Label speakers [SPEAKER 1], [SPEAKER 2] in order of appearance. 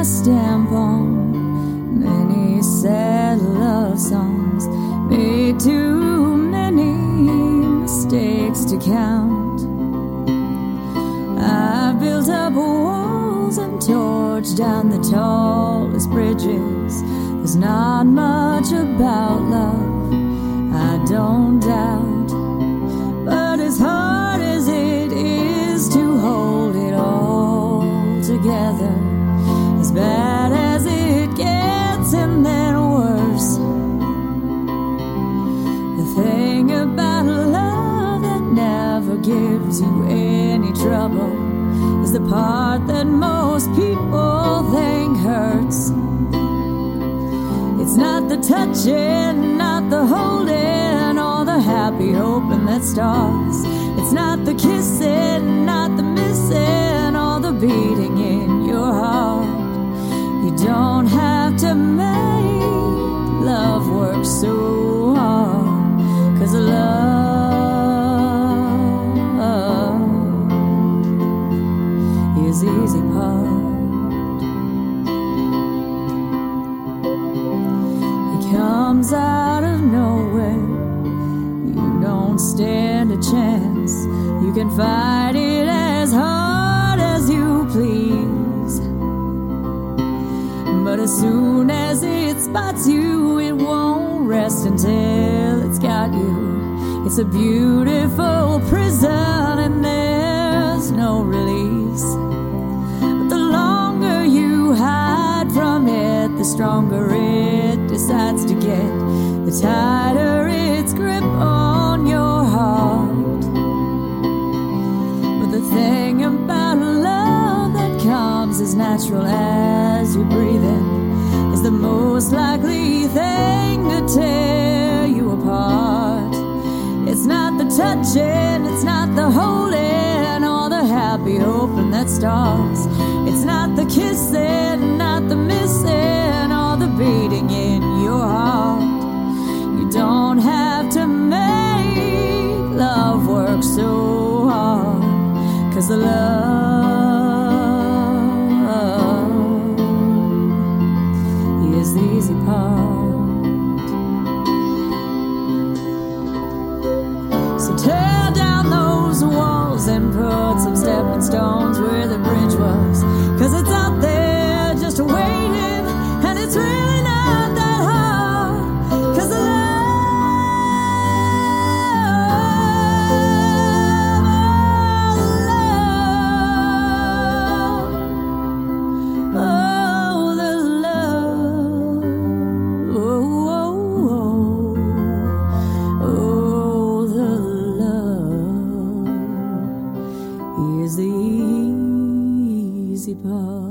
[SPEAKER 1] my stamp on many sad love songs, made too many mistakes to count. I've built up walls and torched down the tallest bridges. There's not much about love, I don't doubt, but as hard as it is to hold it all together, as bad as it gets and then worse, the thing about love that never gives you any trouble is the part that most people think hurts. It's not the touching, not the holding, or the happy hoping that starts. It's not the kissing, not the missing, or the beating in your heart. You don't have to make love work so hard, 'cause love is the easy part. Comes out of nowhere, you don't stand a chance. You can fight it as hard as you please, but as soon as it spots you, it won't rest until it's got you. It's a beautiful prison and there's no release, but the longer you hide from it, the stronger it decides to get, the tighter its grip on your heart. But the thing about love that comes as natural as you breathe in is the most likely thing to tear you apart. It's not the touching, it's not the holding, or the happy hoping that starts. It's not the kissing, not the missing, or the beating in your heart. You don't have to make love work so hard, 'cause the love is the easy part. So tear down those walls and put some stepping stones where the bridge was, 'cause it's out there just waiting, and it's really not that hard, 'cause the is the easy part.